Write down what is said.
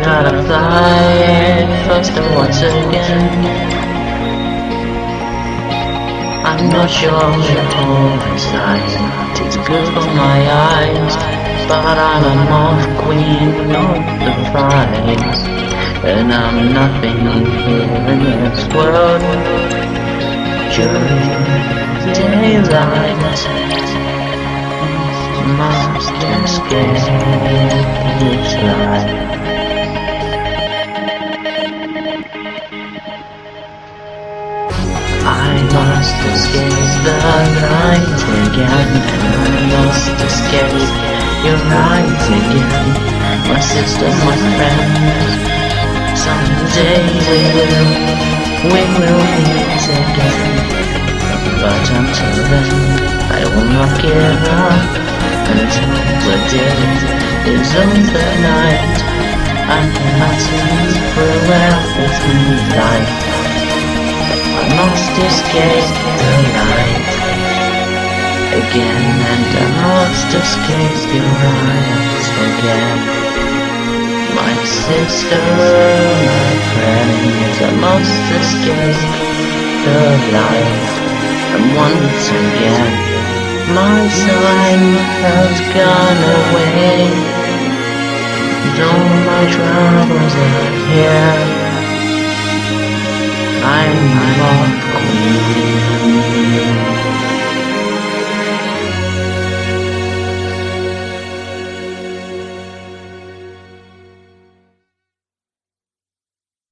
gotta fly faster once again. I'm not sure all inside is good for my eyes, but I'm a moth queen of the prize, and I'm nothing here in this world during daylight. Must escape this life. I must escape the light again. I must escape your light again. My sister, my friend. Someday we will meet again. But until then, I will not give up. Until the day is over night, I cannot see throughout this moonlight. I must escape the light again, and I must escape your eyes again. My sister, my friend, I must escape the light, and once again my sun has gone away, and all my troubles are here. I'm not queen.